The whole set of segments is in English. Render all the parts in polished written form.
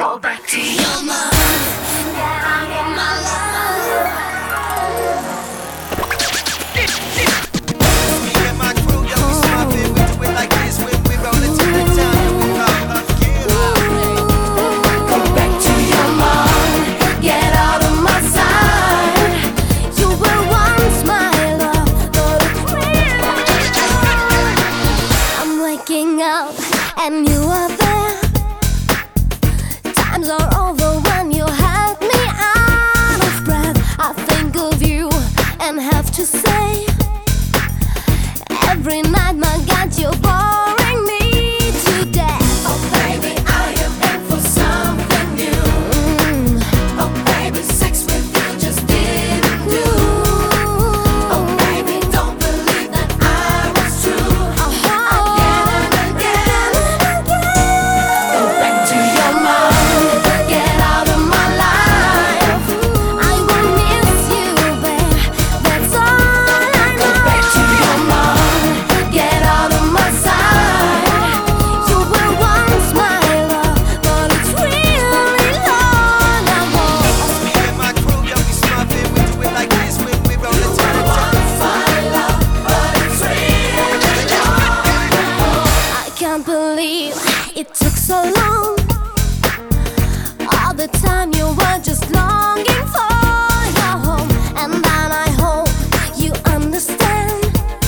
Go back to your mind. Get out of my life. Me and my crew, yo, we swapping. We do it like this when we rollin' to the time. We pop up, Go back to your mind. Get out of my sight. You were once my love, but it's real. I'm waking up and you are there. Times are over when you had me out of breath. I think of you and have to say, every night my God, you're boring me to death. Oh baby, I am in for something new. Oh baby, sex with you just didn't do. Oh baby, don't believe that I was true. Again and again and again. Go back to your mind. Get out of my life. I will miss you, babe. That's all I know. Go back to your mind. Get out of my sight. You were once my love, but it's really long ago. me and my crew, yo, we swapping. We do it like this when we rollin' to the time. My love, but it's really long. I can't believe it took so long. All the time you were just longing for your home, and then I hope you understand.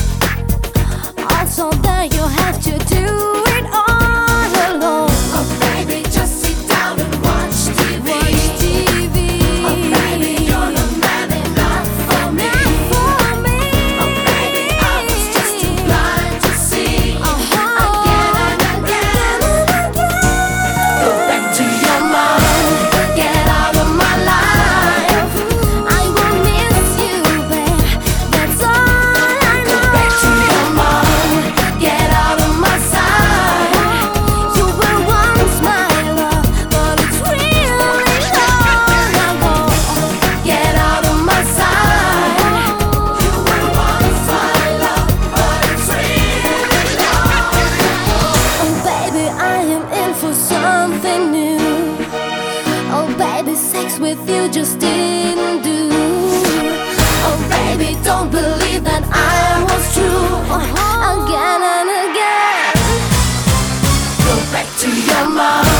Also that you have to do it all alone. Oh baby, just sit down and watch TV. Oh baby, you're the man enough for me. Oh baby, I was just too blind to see. Again and again and again. Go back to your mind. Get out of my life. I will miss you, babe. That's all I know. Go back to your mind. Get out of my sight. You were once my love, but it's really long ago. Get out of my sight. You were once my love, but it's really long ago. Oh baby, I am in for something new. Oh baby, sex with you just didn't do. Oh baby, don't believe that I was true. Again and again. Go back to your mind.